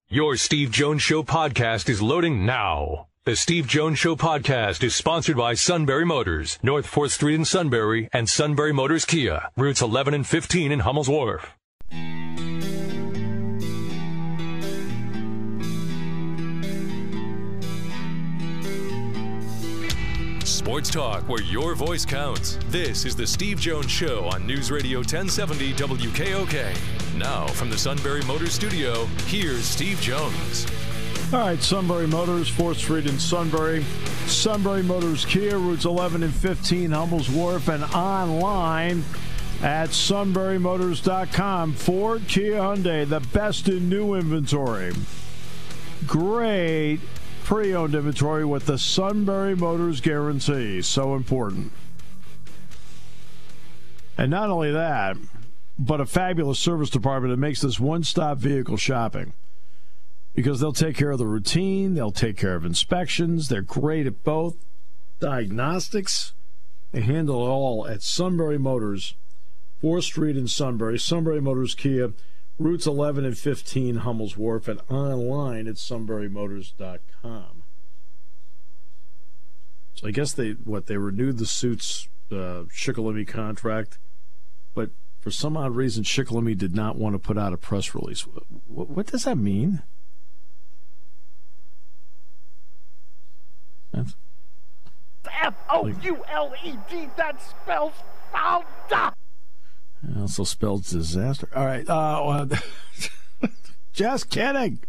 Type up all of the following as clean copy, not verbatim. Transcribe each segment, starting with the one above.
Your Steve Jones Show podcast is loading now. The Steve Jones Show podcast is sponsored by Sunbury Motors, North 4th Street in Sunbury, and Sunbury Motors Kia, routes 11 and 15 in Hummel's Wharf. Sports talk where your voice counts. This is the Steve Jones Show on News Radio 1070 WKOK. Now from the Sunbury Motors studio, here's Steve Jones. All right, Sunbury Motors, 4th Street in Sunbury. Sunbury Motors Kia, routes 11 and 15, Hummel's Wharf, and online at sunburymotors.com. Ford, Kia, Hyundai, the best in new inventory. Great pre-owned inventory with the Sunbury Motors guarantee. So important. And not only that, but a fabulous service department that makes this one-stop vehicle shopping. Because they'll take care of the routine, they'll take care of inspections, they're great at both. Diagnostics, they handle it all at Sunbury Motors, 4th Street in Sunbury. Sunbury Motors Kia, routes 11 and 15, Hummel's Wharf, and online at sunburymotors.com. So I guess they renewed the Suits Shikellamy contract, but for some odd reason, Shikellamy did not want to put out a press release. What does that mean? F-O-U-L-E-D, that spells founder. It also spells disaster. All right. Just kidding.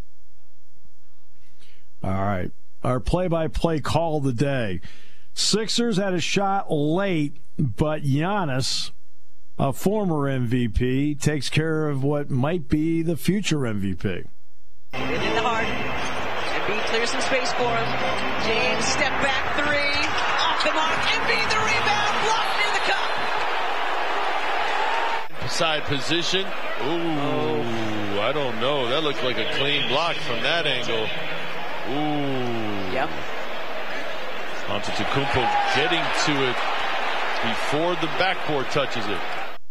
All right. Our play-by-play call of the day. Sixers had a shot late, but Giannis, a former MVP, takes care of what might be the future MVP. In the heart. Embiid clears some space for him. James, step back three. Off the mark. Embiid, the rebound. Blocked near the cup. Side position. Ooh, I don't know. That looked like a clean block from that angle. Ooh. Yep. Antetokounmpo getting to it before the backboard touches it.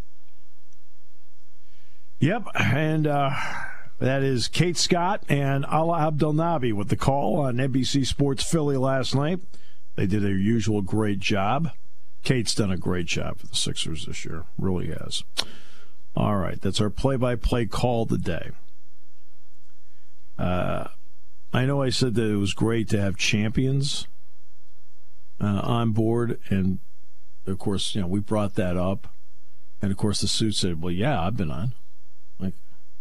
Yep, and that is Kate Scott and Ala Abdelnaby with the call on NBC Sports Philly last night. They did their usual great job. Kate's done a great job for the Sixers this year. Really has. All right, that's our play-by-play call today. I know I said that it was great to have champions on board, and, of course, we brought that up. And, of course, the suit said, well, yeah, I've been on. Like,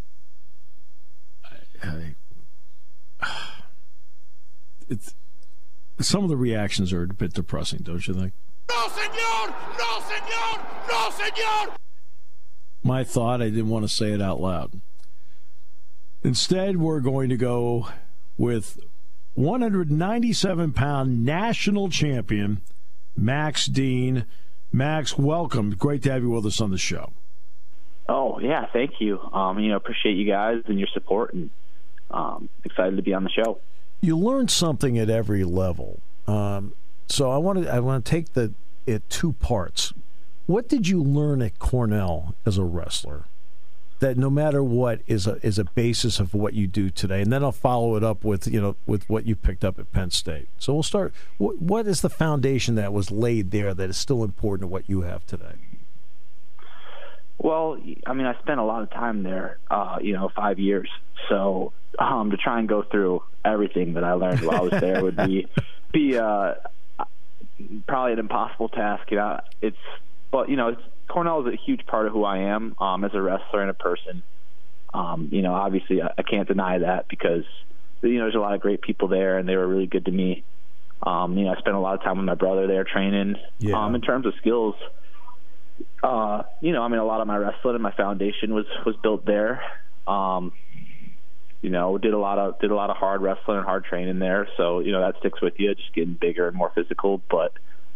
some of the reactions are a bit depressing, don't you think? No, senor! No, senor! No, senor! My thought, I didn't want to say it out loud. Instead, we're going to go with 197-pound national champion Max Dean. Max, welcome. Great to have you with us on the show. Oh, yeah, thank you. Appreciate you guys and your support, and excited to be on the show. You learn something at every level. So I want to take it two parts. What did you learn at Cornell as a wrestler that no matter what is a basis of what you do today? And then I'll follow it up with what you picked up at Penn State. So we'll start. What is the foundation that was laid there that is still important to what you have today? Well, I spent a lot of time there, 5 years. So to try and go through everything that I learned while I was there would be probably an impossible task. Cornell is a huge part of who I am as a wrestler and a person. Obviously I can't deny that because there's a lot of great people there, and they were really good to me. I spent a lot of time with my brother there training. Yeah. In terms of skills, a lot of my wrestling and my foundation was built there. Did a lot of hard wrestling and hard training there. So, that sticks with you, just getting bigger and more physical. But,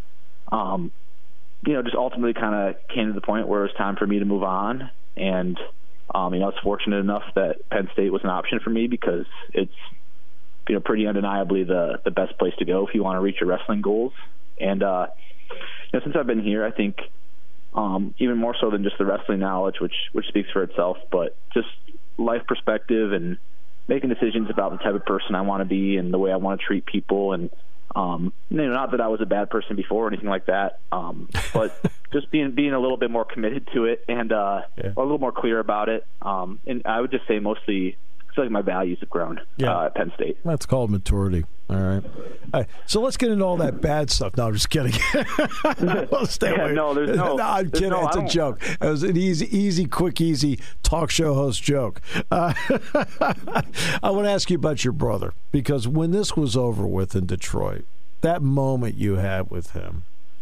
just ultimately kind of came to the point where it was time for me to move on. And, I was fortunate enough that Penn State was an option for me because it's, pretty undeniably the best place to go if you want to reach your wrestling goals. And, since I've been here, I think even more so than just the wrestling knowledge, which speaks for itself, but just life perspective and making decisions about the type of person I want to be and the way I want to treat people. And, not that I was a bad person before or anything like that, but just being a little bit more committed to it and a little more clear about it. And I would just say mostly I feel like my values have grown at Penn State. That's called maturity. All right. So let's get into all that bad stuff. No, I'm just kidding. Stay away. No, I'm kidding. It's a joke. It was an easy, quick, easy talk show host joke. I want to ask you about your brother, because when this was over with in Detroit, that moment you had with him,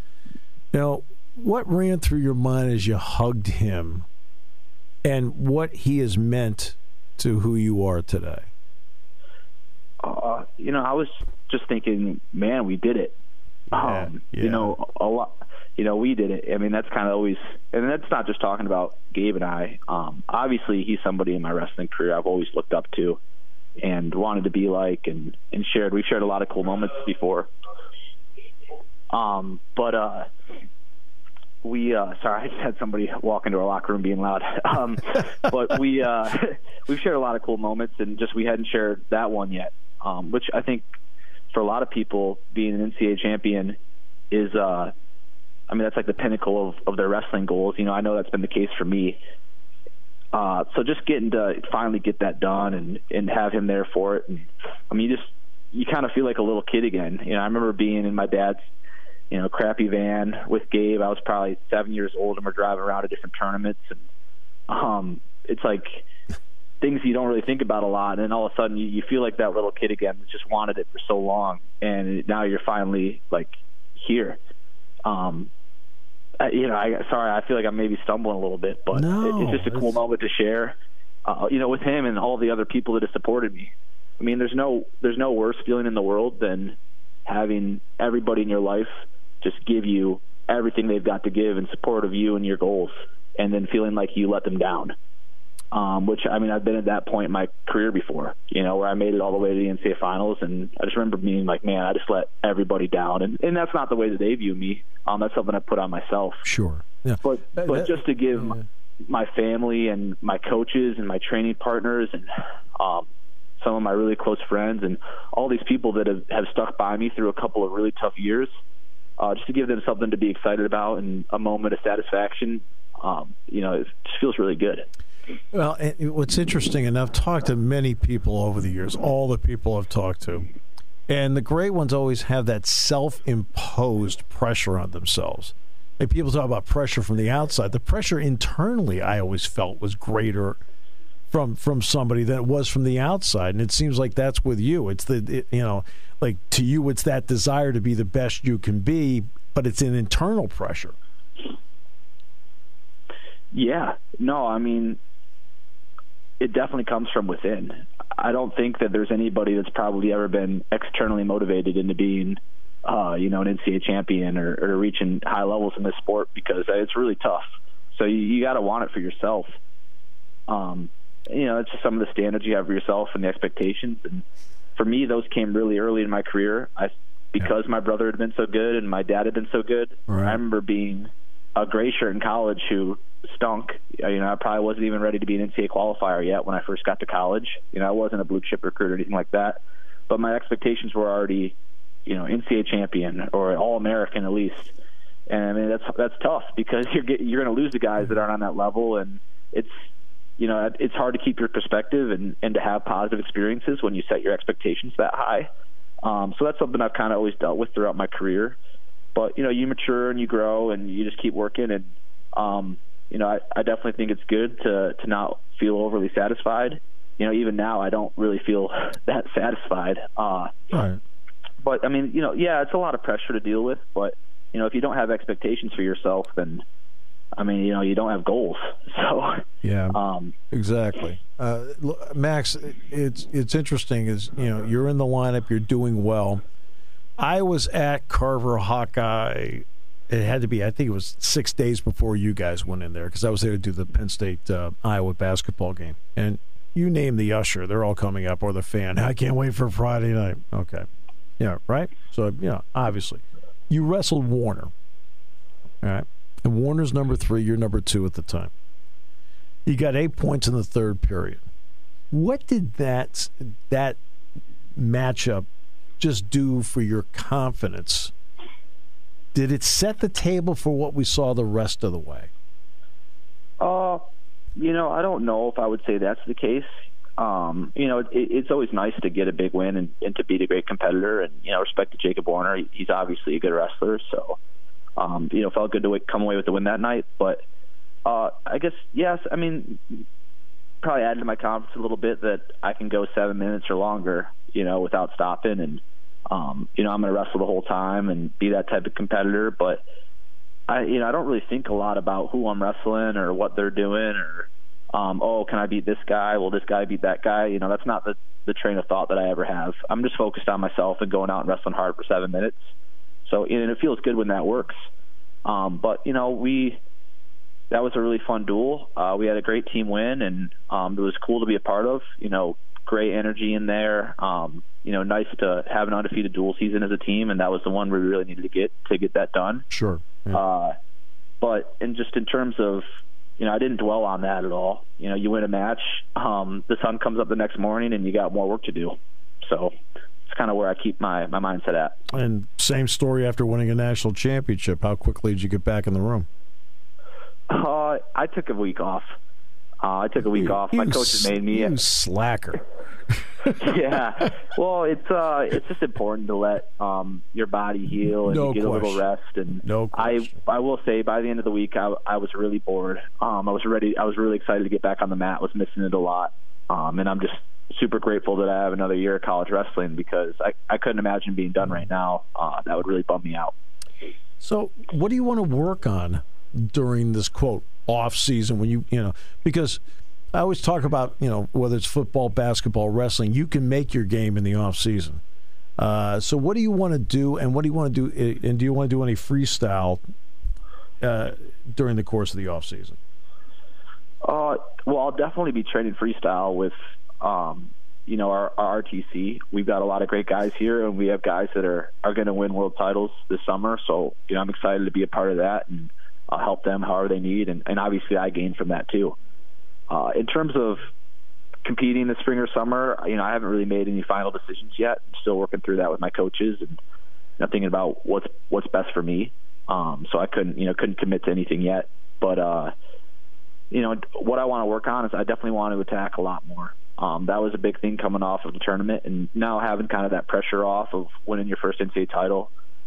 what ran through your mind as you hugged him and what he has meant to who you are today? I was just thinking, man, we did it. A lot. We did it. I mean, that's kind of always, and that's not just talking about Gabe and I. Obviously, he's somebody in my wrestling career I've always looked up to and wanted to be like, and shared. We've shared a lot of cool moments before. Sorry, I just had somebody walk into our locker room being loud. But we've shared a lot of cool moments, and just we hadn't shared that one yet. Which I think for a lot of people, being an NCAA champion is, that's like the pinnacle of their wrestling goals. I know that's been the case for me. So just getting to finally get that done and have him there for it. And, you kind of feel like a little kid again. I remember being in my dad's, crappy van with Gabe. I was probably 7 years old, and we're driving around to different tournaments. And it's like things you don't really think about a lot, and then all of a sudden you feel like that little kid again that just wanted it for so long, and now you're finally like here. I feel like I'm maybe stumbling a little bit, but it's just a cool moment to share, with him and all the other people that have supported me. I mean, there's no worse feeling in the world than having everybody in your life just give you everything they've got to give in support of you and your goals, and then feeling like you let them down. Which, I've been at that point in my career before, where I made it all the way to the NCAA finals, and I just remember being like, man, I just let everybody down. And that's not the way that they view me. That's something I put on myself. Sure. Yeah. But just to give my family and my coaches and my training partners and some of my really close friends and all these people that have stuck by me through a couple of really tough years, just to give them something to be excited about and a moment of satisfaction, it just feels really good. Well, what's interesting, and I've talked to many people over the years, all the people I've talked to, and the great ones always have that self-imposed pressure on themselves. And people talk about pressure from the outside. The pressure internally, I always felt, was greater from somebody than it was from the outside. And it seems like that's with you. It's like to you, it's that desire to be the best you can be, but it's an internal pressure. Yeah. No, it definitely comes from within. I don't think that there's anybody that's probably ever been externally motivated into being, an NCAA champion or reaching high levels in this sport, because it's really tough. So you got to want it for yourself. It's just some of the standards you have for yourself and the expectations. And for me, those came really early in my career. Because my brother had been so good and my dad had been so good. Right. I remember being a gray shirt in college who stunk. I probably wasn't even ready to be an NCAA qualifier yet when I first got to college. I wasn't a blue chip recruit or anything like that, but my expectations were already, NCAA champion or All-American at least. And that's tough, because you're going to lose the guys that aren't on that level, and it's hard to keep your perspective and to have positive experiences when you set your expectations that high. So that's something I've kind of always dealt with throughout my career. But you mature and you grow and you just keep working, and I definitely think it's good to not feel overly satisfied. Even now I don't really feel that satisfied. Right. But it's a lot of pressure to deal with. But if you don't have expectations for yourself, then you don't have goals. So yeah, exactly. Max, it's interesting. Is you're in the lineup, you're doing well. I was at Carver Hawkeye. It had to be, I think it was 6 days before you guys went in there, because I was there to do the Penn State Iowa basketball game. And you name the usher, they're all coming up, or the fan. I can't wait for Friday night. Okay. Yeah, right? So, obviously. You wrestled Warner. All right. And Warner's number 3, you're number 2 at the time. You got 8 points in the third period. What did that matchup just do for your confidence? Did it set the table for what we saw the rest of the way? I don't know if I would say that's the case. It's always nice to get a big win and to beat a great competitor. And, respect to Jacob Warner. He's obviously a good wrestler. So, felt good to come away with the win that night. But I guess, yes, I mean, probably added to my confidence a little bit that I can go 7 minutes or longer, without stopping. And, I'm going to wrestle the whole time and be that type of competitor. But, I don't really think a lot about who I'm wrestling or what they're doing or, can I beat this guy? Will this guy beat that guy? That's not the train of thought that I ever have. I'm just focused on myself and going out and wrestling hard for 7 minutes. So, and it feels good when that works. But, that was a really fun duel. We had a great team win, and it was cool to be a part of. Great energy in there. Nice to have an undefeated duel season as a team, and that was the one we really needed to get that done. Sure. Yeah. But in terms of, I didn't dwell on that at all. You win a match, the sun comes up the next morning, and you got more work to do. So it's kind of where I keep my mindset at. And same story after winning a national championship. How quickly did you get back in the room? I took a week off. My coaches made me. You slacker. Yeah. Well, it's just important to let your body heal and get a little rest. And I will say, by the end of the week, I was really bored. I was ready. I was really excited to get back on the mat. Was missing it a lot, and I'm just super grateful that I have another year of college wrestling because I couldn't imagine being done right now. That would really bum me out. So, what do you want to work on during this quote off season when because I always talk about, whether it's football, basketball, wrestling, you can make your game in the off season. So what do you want to do, and what do you want to do, and do you want to do any freestyle during the course of the off season? Well, I'll definitely be training freestyle with, our RTC. We've got a lot of great guys here, and we have guys that are going to win world titles this summer. So, I'm excited to be a part of that, and I'll help them however they need. And obviously I gain from that too. In terms of competing this spring or summer, I haven't really made any final decisions yet. I'm still working through that with my coaches and thinking about what's best for me. So I couldn't commit to anything yet. But, what I want to work on is I definitely want to attack a lot more. That was a big thing coming off of the tournament, and now having kind of that pressure off of winning your first NCAA title.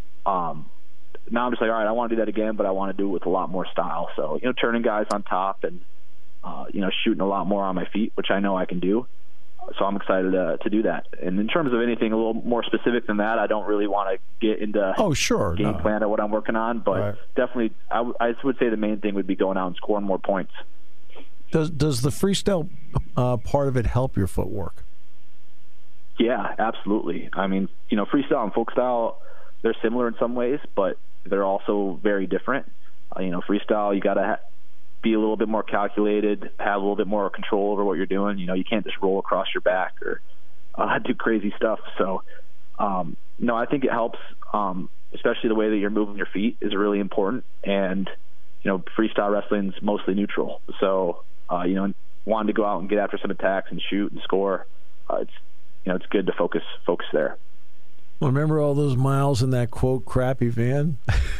Now I'm just like, all right, I want to do that again, but I want to do it with a lot more style. So, turning guys on top and, shooting a lot more on my feet, which I know I can do. So I'm excited to do that. And in terms of anything a little more specific than that, I don't really want to get into game plan or what I'm working on. But definitely, I would say the main thing would be going out and scoring more points. Does the freestyle part of it help your footwork? Yeah, absolutely. I mean, freestyle and folk style, they're similar in some ways, but they're also very different. Freestyle, you got to be a little bit more calculated, have a little bit more control over what you're doing. You can't just roll across your back or do crazy stuff. So, I think it helps, especially the way that you're moving your feet is really important. And, freestyle wrestling's mostly neutral. So, wanting to go out and get after some attacks and shoot and score, it's good to focus there. Well, remember all those miles in that, quote, crappy van?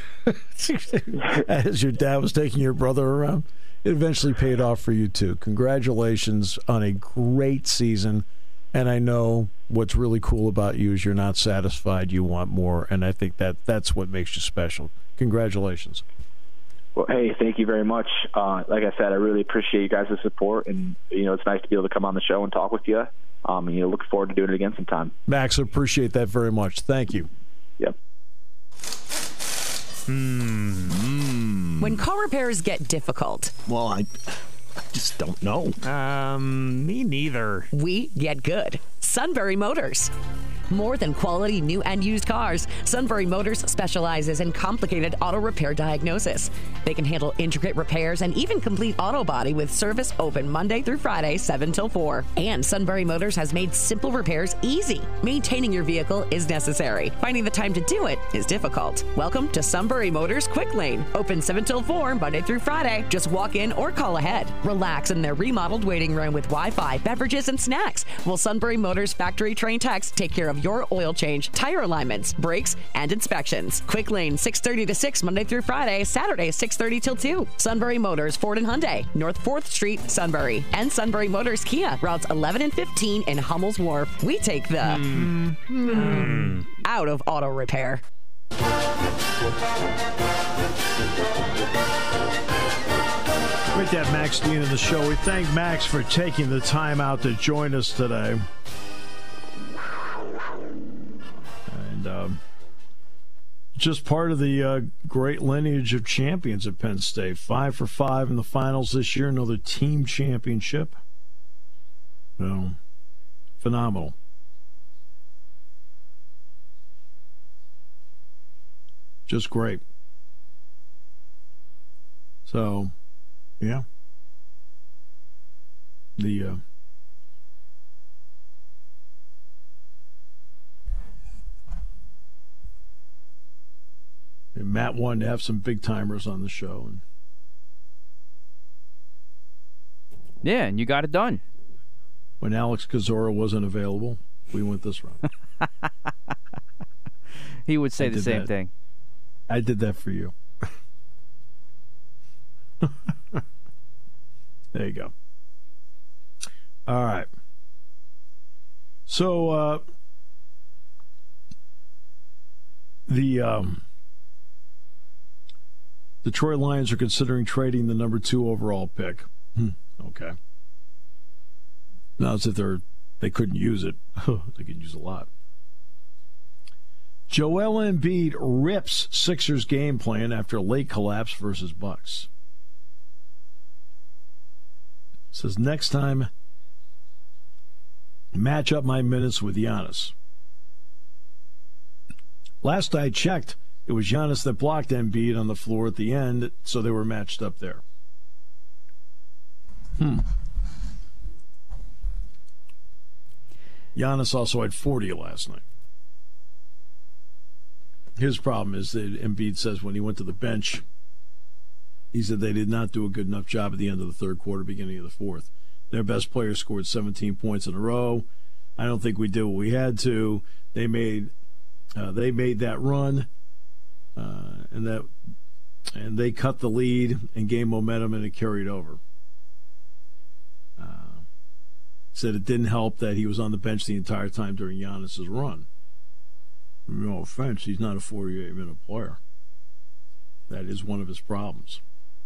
As your dad was taking your brother around? It eventually paid off for you, too. Congratulations on a great season. And I know what's really cool about you is you're not satisfied. You want more. And I think that's what makes you special. Congratulations. Well, hey, thank you very much. Like I said, I really appreciate you guys' support. And, it's nice to be able to come on the show and talk with you. Look forward to doing it again sometime. Max, I appreciate that very much. Thank you. Yep. When car repairs get difficult. Well, I just don't know. Me neither. We get good. Sunbury Motors. More than quality new and used cars, Sunbury Motors specializes in complicated auto repair diagnosis. They can handle intricate repairs and even complete auto body with service open Monday through Friday, 7 till 4. And Sunbury Motors has made simple repairs easy. Maintaining your vehicle is necessary. Finding the time to do it is difficult. Welcome to Sunbury Motors Quick Lane. Open 7 till 4, Monday through Friday. Just walk in or call ahead. Relax in their remodeled waiting room with Wi-Fi, beverages, and snacks. While Sunbury Motors factory-trained techs take care of your oil change, tire alignments, brakes, and inspections. Quick Lane, 6:30 to 6, Monday through Friday. Saturday, 6:30 till 2. Sunbury Motors, Ford and Hyundai, North 4th Street, Sunbury. And Sunbury Motors Kia, routes 11 and 15 in Hummel's Wharf. We take the out of auto repair. Great to have Max Dean in the show. We thank Max for taking the time out to join us today. And just part of the great lineage of champions at Penn State. 5 for 5 in the finals this year. Another team championship. So, phenomenal. Just great. So, yeah. Matt wanted to have some big timers on the show. And yeah, and you got it done. When Alex Kozora wasn't available, we went this round. He would say the same thing. I did that for you. There you go. All right. So the Detroit Lions are considering trading the number 2 overall pick. Okay. Now as if they couldn't use it. They could use a lot. Joel Embiid rips Sixers game plan after late collapse versus Bucks. Says next time, match up my minutes with Giannis. Last I checked, it was Giannis that blocked Embiid on the floor at the end, so they were matched up there. Giannis also had 40 last night. His problem is that Embiid says when he went to the bench, he said they did not do a good enough job at the end of the third quarter, beginning of the fourth. Their best player scored 17 points in a row. I don't think we did what we had to. They made that run, and they cut the lead and gained momentum, and it carried over. Said it didn't help that he was on the bench the entire time during Giannis's run. No offense, he's not a 48-minute player. That is one of his problems.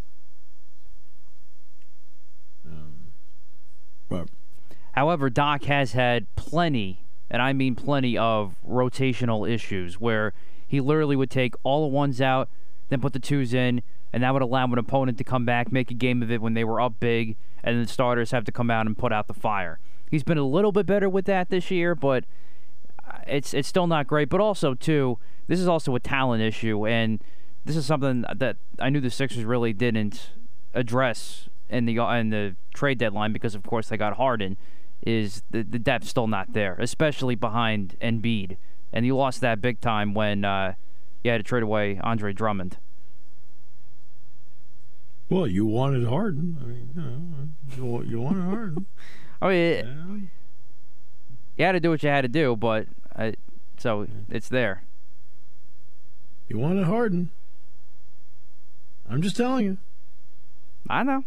However, Doc has had plenty, and I mean plenty, of rotational issues where he literally would take all the ones out, then put the twos in, and that would allow an opponent to come back, make a game of it when they were up big, and then the starters have to come out and put out the fire. He's been a little bit better with that this year, but it's still not great. But also, too, this is also a talent issue, and this is something that I knew the Sixers really didn't address in the trade deadline because, of course, they got Harden, is the depth still not there, especially behind Embiid. And you lost that big time when you had to trade away Andre Drummond. Well, you wanted Harden. I mean, you wanted Harden. I mean, you had to do what you had to do, but so it's there. You wanted Harden. I'm just telling you. I know.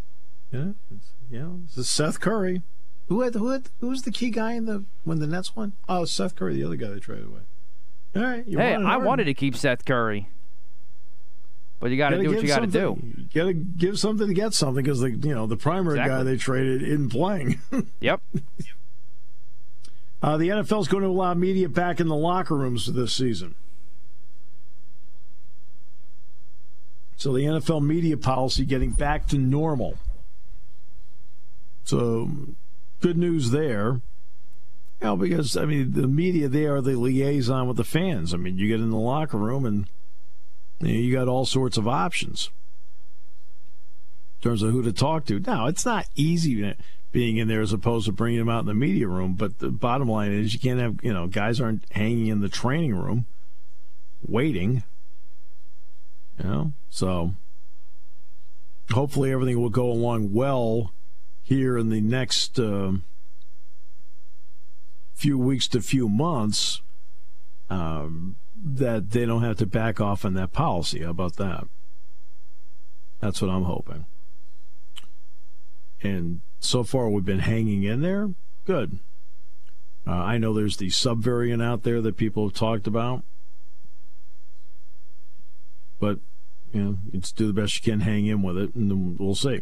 This is Seth Curry. Who was the key guy when the Nets won? Oh, Seth Curry, the other guy they traded away. All right. I wanted to keep Seth Curry, but you got to do what you got to do. You got to give something to get something because the primary guy they traded isn't playing. Yep. The NFL is going to allow media back in the locker rooms this season. So the NFL media policy getting back to normal. So good news there. Because, I mean, the media, they are the liaison with the fans. I mean, you get in the locker room and you got all sorts of options in terms of who to talk to. Now, it's not easy being in there as opposed to bringing them out in the media room, but the bottom line is you can't have, guys aren't hanging in the training room waiting, so hopefully everything will go along well here in the next few weeks to few months, that they don't have to back off on that policy. How about that? That's what I'm hoping. And so far we've been hanging in there. Good. I know there's the subvariant out there that people have talked about. But, you just do the best you can, hang in with it, and then we'll see.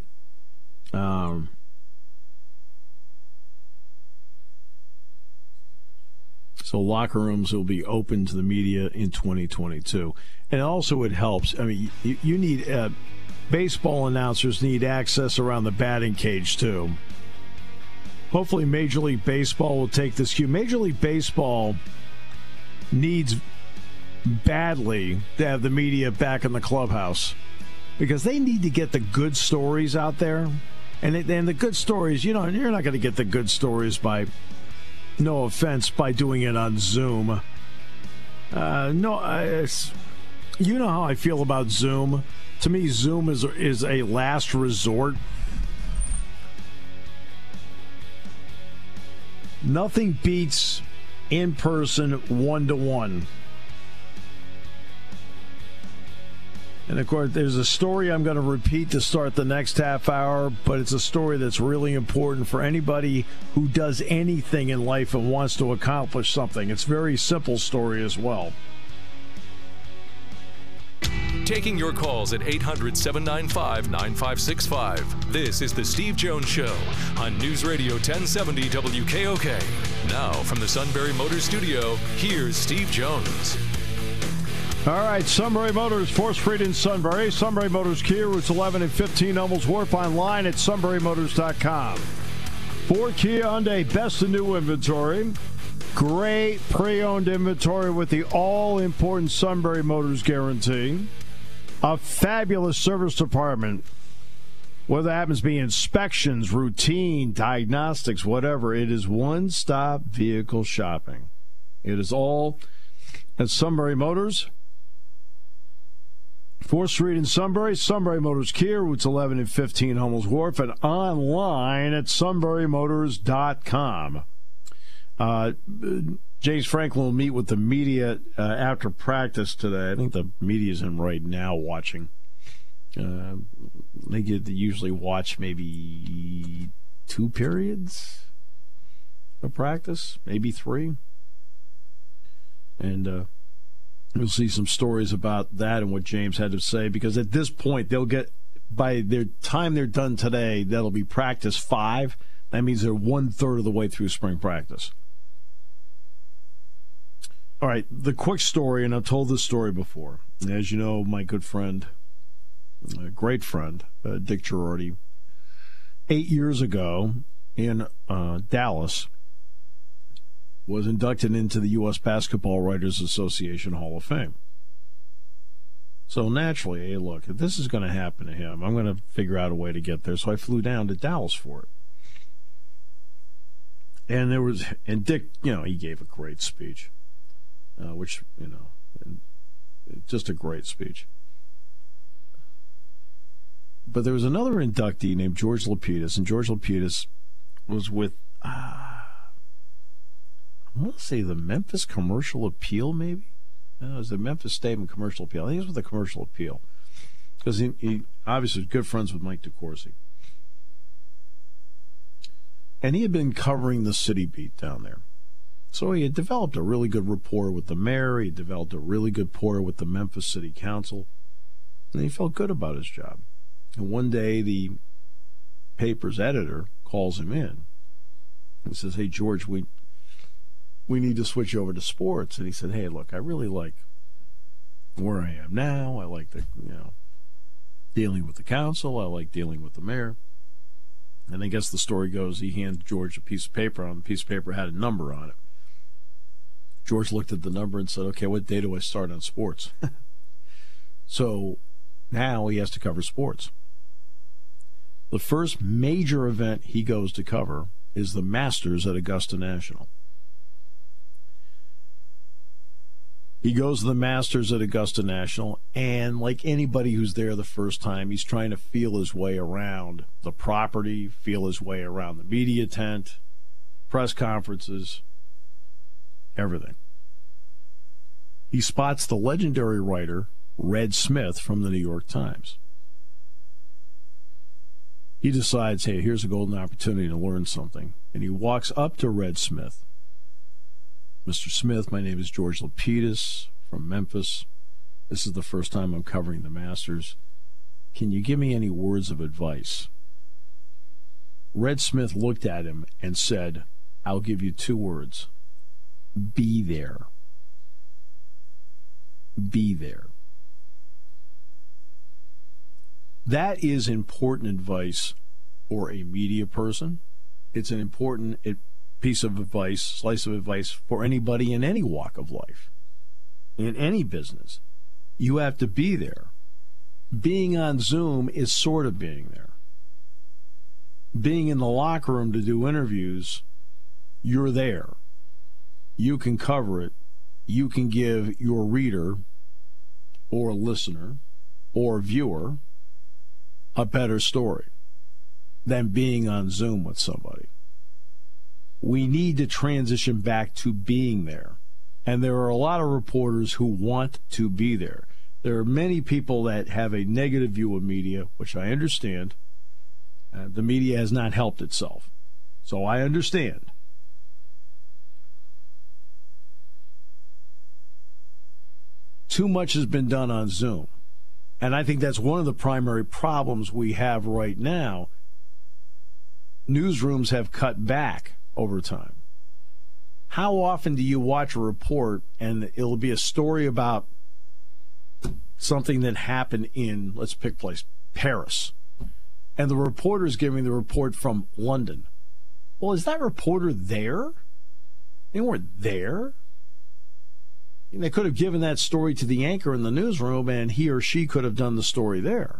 So locker rooms will be open to the media in 2022. And also it helps. I mean, you need baseball announcers need access around the batting cage, too. Hopefully Major League Baseball will take this cue. Major League Baseball needs badly to have the media back in the clubhouse because they need to get the good stories out there. And the good stories, you're not going to get the good stories by... No offense, by doing it on Zoom. You know how I feel about Zoom. To me, Zoom is a last resort. Nothing beats in-person 1-to-1. And, of course, there's a story I'm going to repeat to start the next half hour, but it's a story that's really important for anybody who does anything in life and wants to accomplish something. It's a very simple story as well. Taking your calls at 800-795-9565. This is The Steve Jones Show on News Radio 1070 WKOK. Now, from the Sunbury Motors Studio, here's Steve Jones. All right, Sunbury Motors, 4th Street in Sunbury. Sunbury Motors Kia, routes 11 and 15, Hummels Wharf, online at sunburymotors.com. For Kia Hyundai, best in new inventory. Great pre-owned inventory with the all-important Sunbury Motors guarantee. A fabulous service department. Whether it happens to be inspections, routine, diagnostics, whatever, it is one-stop vehicle shopping. It is all at Sunbury Motors. 4th Street in Sunbury, Sunbury Motors Kia, routes 11 and 15, Hummels Wharf, and online at sunburymotors.com. James Franklin will meet with the media after practice today. I think the media's in right now watching. They usually watch maybe 2 periods of practice, maybe 3. And we'll see some stories about that and what James had to say, because at this point, they'll get, by their time they're done today, that'll be practice 5. That means they're 1/3 of the way through spring practice. All right, the quick story, and I've told this story before. As you know, my good friend, a great friend, Dick Girardi, 8 years ago in Dallas, was inducted into the U.S. Basketball Writers Association Hall of Fame. So naturally, hey, look, if this is going to happen to him, I'm going to figure out a way to get there. So I flew down to Dallas for it. And Dick, he gave a great speech, just a great speech. But there was another inductee named George Lapidus, and George Lapidus was with, I want to say the Memphis Commercial Appeal, maybe? No, it was the Memphis Statement Commercial Appeal. I think it was with the Commercial Appeal. Because he obviously was good friends with Mike DeCourcy. And he had been covering the city beat down there. So he had developed a really good rapport with the mayor. He developed a really good rapport with the Memphis City Council. And he felt good about his job. And one day the paper's editor calls him in and says, "Hey, George, we need to switch over to sports." And he said, "Hey, look, I really like where I am now. I like dealing with the council. I like dealing with the mayor. And I guess the story goes he handed George a piece of paper. On the piece of paper had a number on it. George looked at the number and said, okay, what day do I start on sports? So now he has to cover sports. The first major event he goes to cover is the Masters at Augusta National. He goes to the Masters at Augusta National, and like anybody who's there the first time, he's trying to feel his way around the property, feel his way around the media tent, press conferences, everything. He spots the legendary writer Red Smith from the New York Times. He decides, hey, here's a golden opportunity to learn something. And he walks up to Red Smith. Mr. Smith, my name is George Lapidus from Memphis. This is the first time I'm covering the Masters. Can you give me any words of advice? Red Smith looked at him and said, I'll give you 2 words. Be there. Be there. That is important advice for a media person. It's an important piece of advice, slice of advice for anybody in any walk of life, in any business. You have to be there. Being on Zoom is sort of being there. Being in the locker room to do interviews, you're there. You can cover it. You can give your reader or listener or viewer a better story than being on Zoom with somebody. We need to transition back to being there. And there are a lot of reporters who want to be there. There are many people that have a negative view of media, which I understand. The media has not helped itself. So I understand. Too much has been done on Zoom. And I think that's one of the primary problems we have right now. Newsrooms have cut back over time. How often do you watch a report and it'll be a story about something that happened in, let's pick place, Paris, and the reporter's giving the report from London? Well, is that reporter there? They weren't there. And they could have given that story to the anchor in the newsroom, and he or she could have done the story there.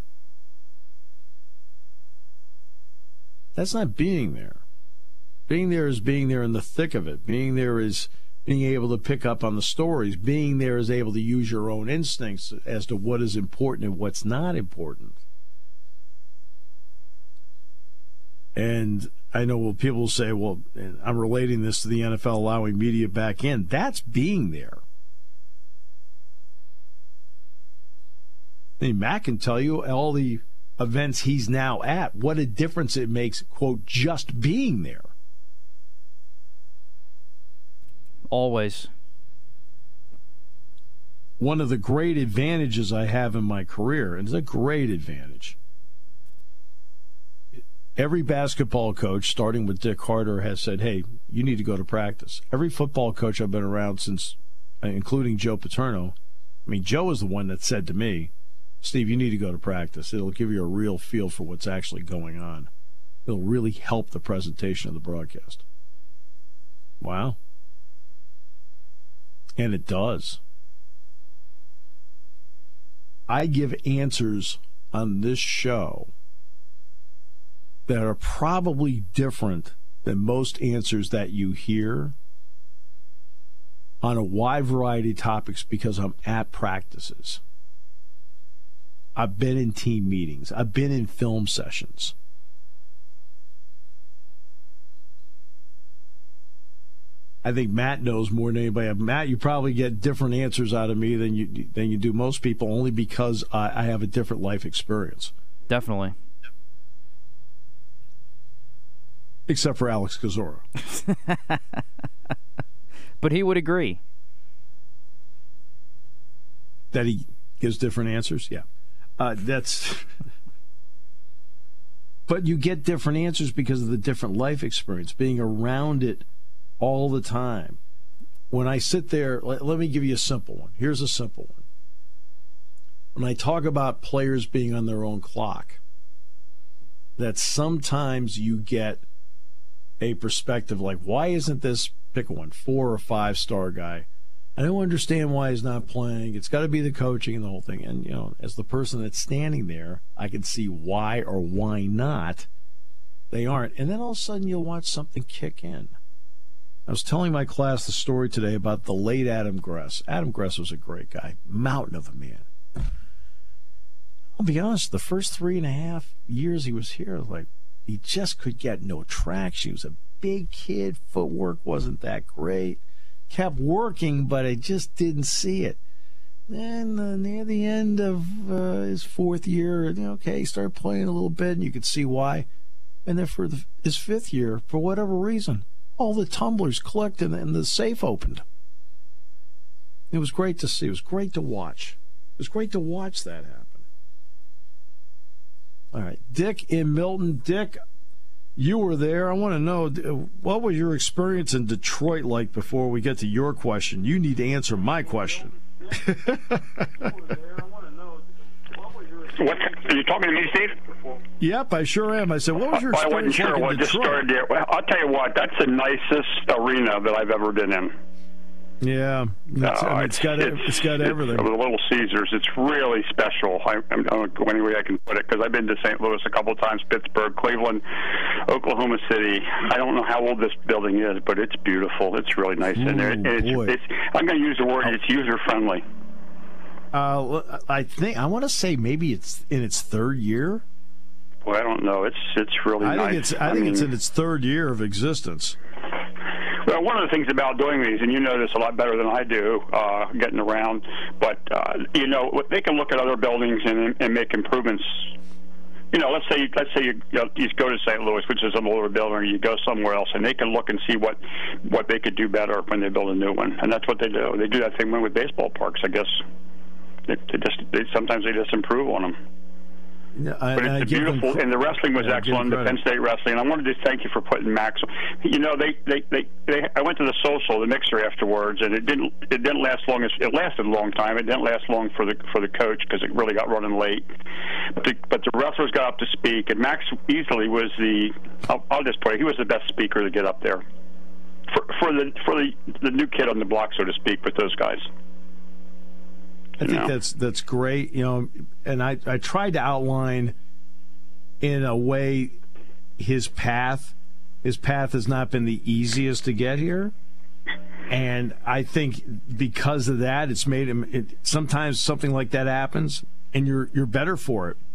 That's not being there. Being there is being there in the thick of it. Being there is being able to pick up on the stories. Being there is able to use your own instincts as to what is important and what's not important. And I know people will say, well, I'm relating this to the NFL allowing media back in. That's being there. I mean, Matt can tell you all the events he's now at, what a difference it makes, quote, just being there. Always. One of the great advantages I have in my career, and it's a great advantage, every basketball coach, starting with Dick Carter, has said, hey, you need to go to practice. Every football coach I've been around since, including Joe Paterno, I mean, Joe is the one that said to me, Steve, you need to go to practice. It'll give you a real feel for what's actually going on. It'll really help the presentation of the broadcast. Wow. And it does. I give answers on this show that are probably different than most answers that you hear on a wide variety of topics because I'm at practices. I've been in team meetings. I've been in film sessions. I think Matt knows more than anybody. Matt, you probably get different answers out of me than you do most people, only because I have a different life experience. Definitely. Except for Alex Kozora. But he would agree. That he gives different answers? Yeah. That's... But you get different answers because of the different life experience, being around it all the time. When I sit there, let me give you a simple one. Here's a simple one. When I talk about players being on their own clock, that sometimes you get a perspective like, why isn't this, pick one, 4 or 5 star guy? I don't understand why he's not playing. It's got to be the coaching and the whole thing. And, as the person that's standing there, I can see why or why not they aren't. And then all of a sudden you'll watch something kick in. I was telling my class the story today about the late Adam Gress. Adam Gress was a great guy, mountain of a man. I'll be honest, the first 3.5 years he was here, he just could get no traction. He was a big kid. Footwork wasn't that great. Kept working, but I just didn't see it. Then near the end of his 4th year, he started playing a little bit, and you could see why. And then for his 5th year, for whatever reason, all the tumblers clicked and the safe opened. It was great to see. It was great to watch. It was great to watch that happen. All right, Dick in Milton. Dick, you were there. I want to know, what was your experience in Detroit like before we get to your question? You need to answer my question. What, are you talking to me, Steve? Yep, I sure am. I said, what was your experience I wasn't sure like what in just Detroit? started there. Well, I'll tell you what, that's the nicest arena that I've ever been in. Yeah, it's got everything. The Little Caesars, it's really special. I don't know any way I can put it, because I've been to St. Louis a couple of times, Pittsburgh, Cleveland, Oklahoma City. I don't know how old this building is, but it's beautiful. It's really nice in there. And I'm going to use the word, it's user-friendly. I want to say maybe it's in its 3rd year. Well, I don't know. It's really nice. I think it's in its 3rd year of existence. Well, one of the things about doing these, and you know this a lot better than I do, getting around, but, they can look at other buildings and make improvements. Let's say you go to St. Louis, which is an older building, or you go somewhere else, and they can look and see what they could do better when they build a new one. And that's what they do. They do that thing with baseball parks, I guess. Sometimes they just improve on them. But it's beautiful, and the wrestling was excellent. The Penn State wrestling, and I wanted to thank you for putting Max. I went to the social, the mixer afterwards, and it didn't last long. It lasted a long time. It didn't last long for the coach, because it really got running late. But the wrestlers got up to speak, and Max easily was I'll just put it, he was the best speaker to get up there for the new kid on the block, so to speak, with those guys. I think that's great, and I tried to outline in a way his path. His path has not been the easiest to get here, and I think because of that, it's made him. Sometimes something like that happens, and you're better for it.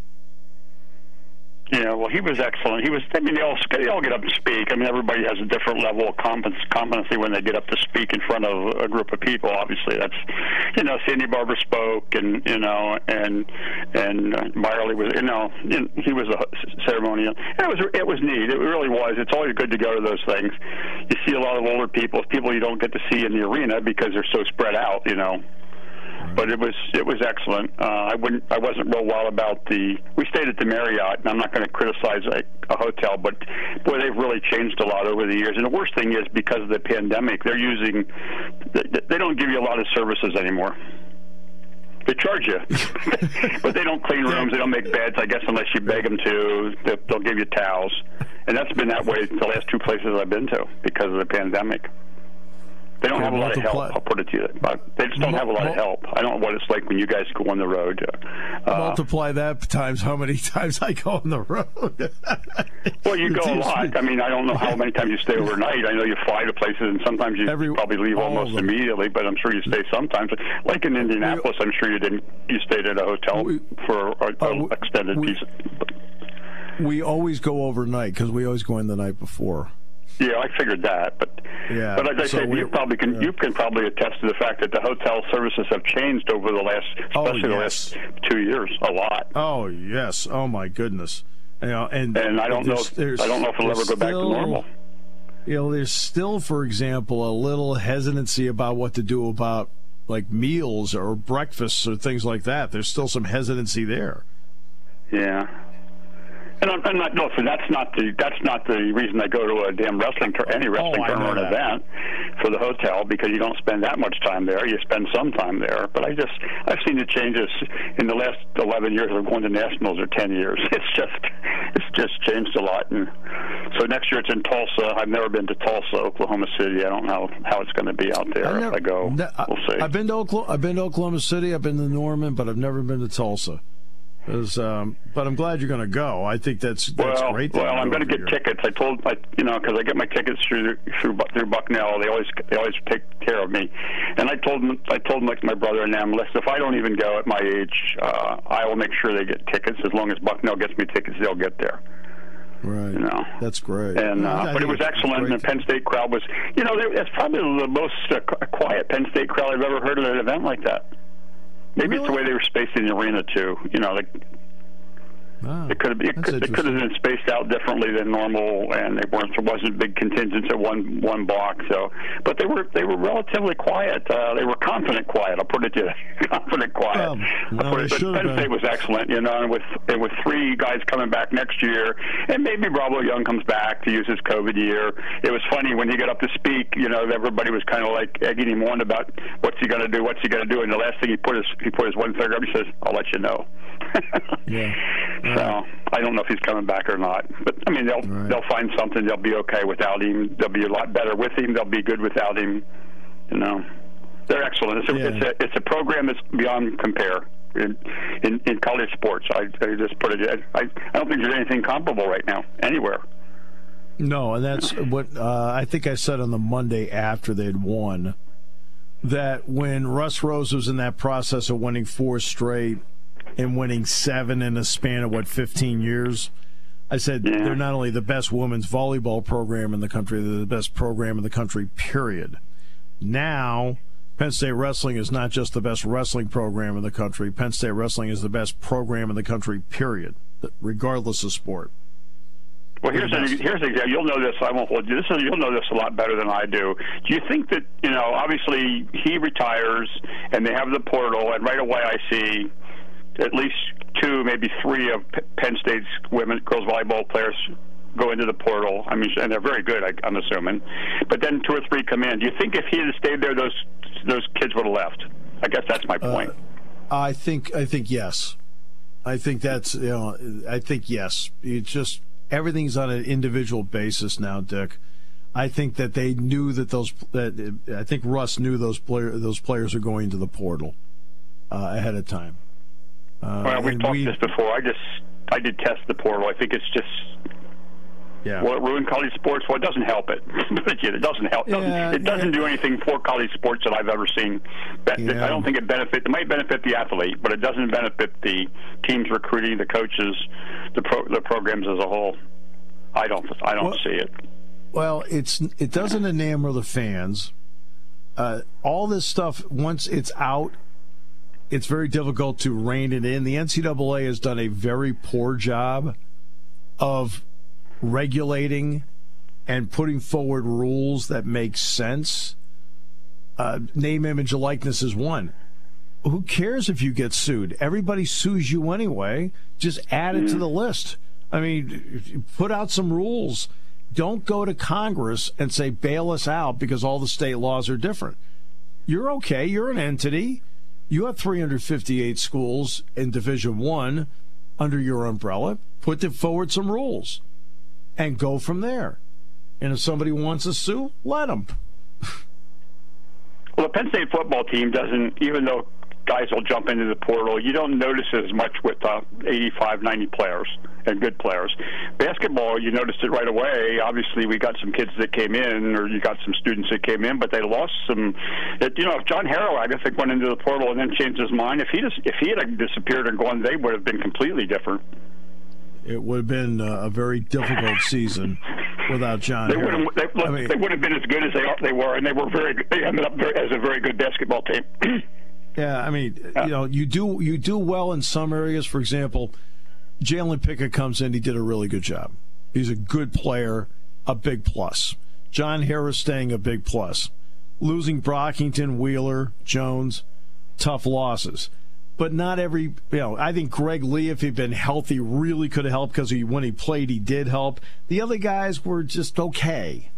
Yeah, well, he was excellent. They all get up and speak. I mean, everybody has a different level of competency when they get up to speak in front of a group of people. Obviously, that's, Sandy Barber spoke, and Byerly was, he was a ceremonial. It was neat. It really was. It's always good to go to those things. You see a lot of older people you don't get to see in the arena because they're so spread out, But it was excellent. I wasn't real wild about we stayed at the Marriott, and I'm not going to criticize a hotel, but boy, they've really changed a lot over the years. And the worst thing is, because of the pandemic, they don't give you a lot of services anymore. They charge you, but they don't clean rooms. They don't make beds, I guess, unless you beg them to. They'll give you towels, and that's been that way the last 2 places I've been to because of the pandemic. They don't have a lot of help, I'll put it to you. They just don't have a lot of help. I don't know what it's like when you guys go on the road. Multiply that times how many times I go on the road. Well, you go a lot. I mean, I don't know how many times you stay overnight. I know you fly to places, and sometimes you probably leave almost immediately, but I'm sure you stay sometimes. Like in Indianapolis, I'm sure you didn't. You stayed at a hotel for an extended piece. We always go overnight because we always go in the night before. Yeah, I figured that, but as I said, you can probably attest to the fact that the hotel services have changed over the the last 2 years, a lot. Oh yes, oh my goodness, and I don't know if it'll ever go back to normal. There's still, for example, a little hesitancy about what to do about like meals or breakfasts or things like that. There's still some hesitancy there. Yeah. And I'm not. No, that's not the reason I go to a damn wrestling tournament or event. for the hotel because you don't spend that much time there. You spend some time there. But I've seen the changes in the last 11 years of going to Nationals or 10 years. It's just changed a lot. And so next year it's in Tulsa. I've never been to Tulsa, Oklahoma City. I don't know how it's going to be out there. If I go, we'll see. I've been to Oklahoma City. I've been to Norman, but I've never been to Tulsa. But I'm glad you're going to go. I think that's great. Well, I'm going to get tickets. I told, because I get my tickets through Bucknell. They always take care of me. And I told my brother and them, listen, if I don't even go at my age, I will make sure they get tickets. As long as Bucknell gets me tickets, they'll get there. Right. That's great. And but it was excellent. And the Penn State crowd was, it's probably the most quiet Penn State crowd I've ever heard at an event like that. Maybe it's the way they were spaced in the arena too. It could have been spaced out differently than normal, and there wasn't big contingents at one block. So, but they were relatively quiet. They were confident quiet. I'll put it to you. Confident quiet. But Penn State was excellent. And with 3 guys coming back next year, and maybe Bravo Young comes back to use his COVID year. It was funny when he got up to speak. Everybody was kind of like egging him on about what's he going to do, and the last thing he put his one finger up. He says, "I'll let you know." Yeah. So I don't know if he's coming back or not, but I mean they'll find something. They'll be okay without him. They'll be a lot better with him. They'll be good without him. They're excellent. It's a program that's beyond compare in college sports. I just put it. I don't think there's anything comparable right now anywhere. No, and that's what I think I said on the Monday after they'd won. That when Russ Rose was in that process of winning 4 straight and winning 7 in a span of 15 years, I said they're not only the best women's volleyball program in the country, they're the best program in the country, period. Now, Penn State Wrestling is not just the best wrestling program in the country. Penn State Wrestling is the best program in the country, period, regardless of sport. Well, here's an example. You'll know this. I won't hold you. You'll know this a lot better than I do. Do you think that, obviously he retires and they have the portal, and right away I see at least 2, maybe 3 of Penn State's girls volleyball players go into the portal. I mean, and they're very good, I'm assuming. But then 2 or 3 come in. Do you think if he had stayed there, those kids would have left? I guess that's my point. I think yes. I think that's I think yes. It's just everything's on an individual basis now, Dick. I think that they knew I think Russ knew those players are going to the portal ahead of time. Well, we've talked this before. I detest the portal. I think it's just it ruined college sports. Well, it doesn't help it. It doesn't help. It doesn't do anything for college sports that I've ever seen. I don't think it benefits. It might benefit the athlete, but it doesn't benefit the teams recruiting, the coaches, the programs as a whole. I don't see it. Well, it doesn't enamor the fans. All this stuff, once it's out, it's very difficult to rein it in. The NCAA has done a very poor job of regulating and putting forward rules that make sense. Name, image, and likeness is one. Who cares if you get sued? Everybody sues you anyway. Just add it to the list. I mean, put out some rules. Don't go to Congress and say, bail us out because all the state laws are different. You're okay. You're an entity. You have 358 schools in Division I under your umbrella. Put forward some rules and go from there. And if somebody wants to sue, let them. Well, the Penn State football team doesn't, even though guys will jump into the portal, you don't notice as much with 85, 90 players and good players. Basketball, you noticed it right away. Obviously, we got some kids that came in, or you got some students that came in, but they lost some. If John Harrow, I guess, went into the portal and then changed his mind, if he had disappeared and gone, they would have been completely different. It would have been a very difficult season without John Harrow. They would have been as good as they were, and they were very good. They ended up as a very good basketball team. Yeah, I mean, you do well in some areas. For example, Jalen Pickett comes in. He did a really good job. He's a good player, a big plus. John Harris staying a big plus. Losing Brockington, Wheeler, Jones, tough losses. But not every, I think Greg Lee, if he'd been healthy, really could have helped because when he played, he did help. The other guys were just okay.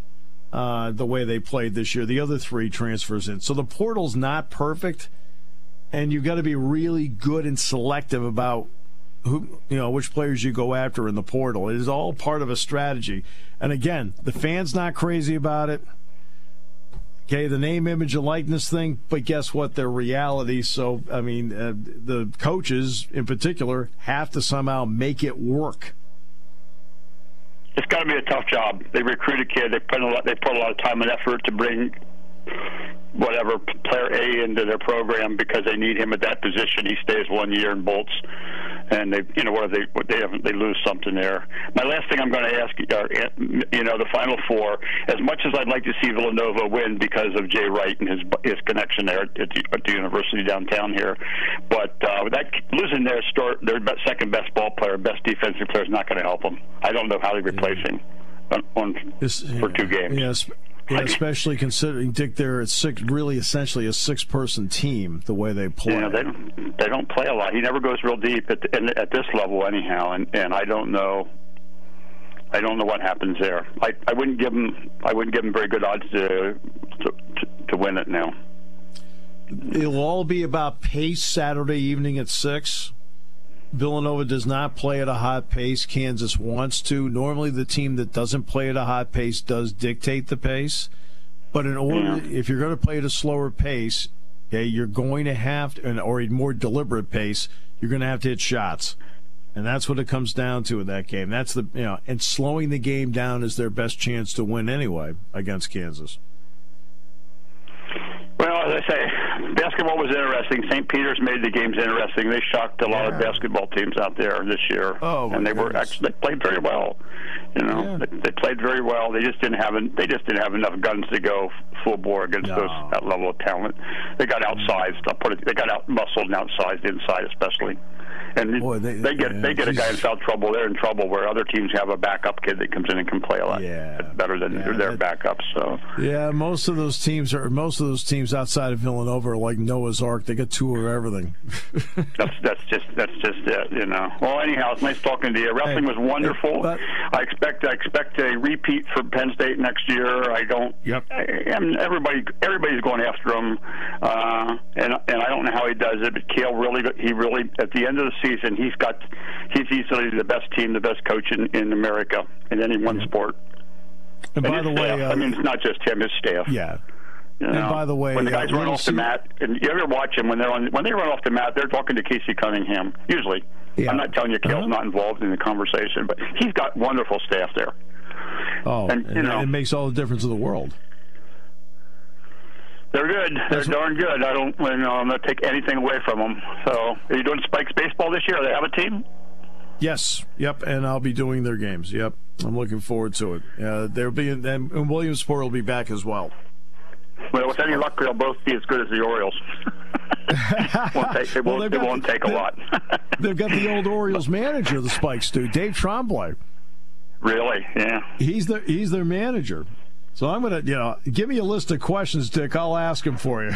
the way they played this year. The other 3 transfers in. So the portal's not perfect, and you've got to be really good and selective about which players you go after in the portal. It is all part of a strategy. And again, the fans not crazy about it. Okay, the name, image, and likeness thing, but guess what? They're reality. So, I mean, the coaches in particular have to somehow make it work. It's got to be a tough job. They recruit a kid. They put a lot of time and effort to bring whatever player A into their program because they need him at that position. He stays 1 year and bolts, and they lose something there. My last thing I'm going to ask are, the Final Four. As much as I'd like to see Villanova win because of Jay Wright and his connection there at the university downtown here, but that losing their second best ball player, best defensive player, is not going to help them. I don't know how they replace him for 2 games. Yes. Yeah, especially considering, Dick, they're essentially a 6-person team the way they play. Yeah, they don't play a lot. He never goes real deep at this level anyhow, and I don't know. I don't know what happens there. I wouldn't give him very good odds to win it now. It'll all be about pace Saturday evening at 6. Villanova does not play at a hot pace. Kansas wants to. Normally the team that doesn't play at a hot pace does dictate the pace. But if you're going to play at a slower pace, okay, you're going to have to, or a more deliberate pace, you're going to have to hit shots. And that's what it comes down to in that game. That's and slowing the game down is their best chance to win anyway against Kansas. Well, as I say, basketball was interesting. St. Peter's made the games interesting. They shocked a lot of basketball teams out there this year, and they played very well. They played very well. They just didn't have enough guns to go full bore against that level of talent. They got outsized. They got out muscled and outsized inside, especially. And they get a guy in foul trouble. They're in trouble where other teams have a backup kid that comes in and can play a lot better than their backups. So most of those teams outside of Villanova are like Noah's Ark. They got 2 of everything. that's just it. Well, anyhow, it's nice talking to you. Wrestling was wonderful. I expect a repeat for Penn State next year. I don't. Yep. Everybody's going after him, and I don't know how he does it. But Cale really at the end of the season, he's easily the best team, the best coach in America in any one sport. And by the way, it's not just him; his staff. Yeah. And by the way, when the guys run off the mat, and you ever watch them when they run off the mat, they're talking to Casey Cunningham. Usually, I'm not telling you Cale's not involved in the conversation, but he's got wonderful staff there. Oh, and it makes all the difference in the world. They're good. They're darn good. I'm not take anything away from them. So, are you doing Spikes baseball this year? Do they have a team? Yes. Yep. And I'll be doing their games. Yep. I'm looking forward to it. They'll be and Williamsport will be back as well. Well, with any luck, they'll both be as good as the Orioles. It won't take a lot. They've got the old Orioles manager, the Spikes do, Dave Tremblay. Really? Yeah. He's their manager. So I'm going to, give me a list of questions, Dick. I'll ask him for you.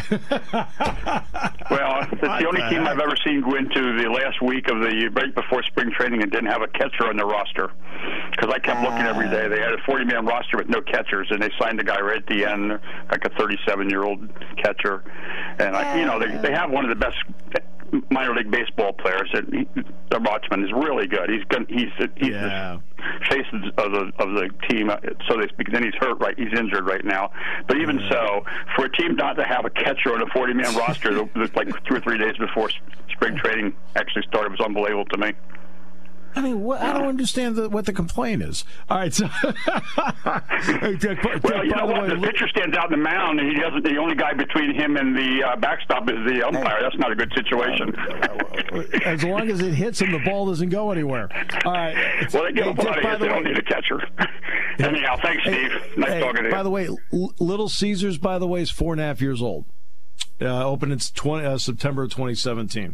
Well, it's the only team I've ever seen go into the last week of right before spring training and didn't have a catcher on their roster. Because I kept looking every day. They had a 40-man roster with no catchers, and they signed a guy right at the end, like a 37-year-old catcher. And they have one of the best minor league baseball players. The Rochman is really good. He's the face of the team, so they speak. Then he's hurt, right? He's injured right now. But even so, for a team not to have a catcher on a 40-man roster, like 2 or 3 days before spring training actually started, was unbelievable to me. I mean, I don't understand what the complaint is. All right, so the pitcher stands out in the mound, and he doesn't. The only guy between him and the backstop is the umpire. That's not a good situation. As long as it hits him, the ball doesn't go anywhere. All right. Well, they get a lot of hits. They don't need a catcher. Anyhow, thanks, Steve. Nice talking to you. By the way, Little Caesars, is 4.5 years old. Opened in September of 2017,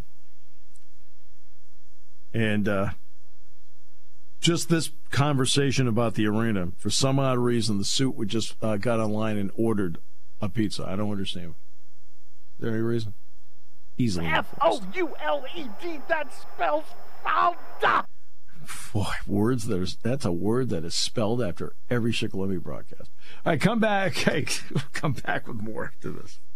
and. Just this conversation about the arena, for some odd reason, the suit would just got online and ordered a pizza. I don't understand. Is there any reason? Easily. Fouled. That spells fouled. Boy, that's a word that is spelled after every Shikellamy broadcast. All right, come back. Hey, come back with more after this.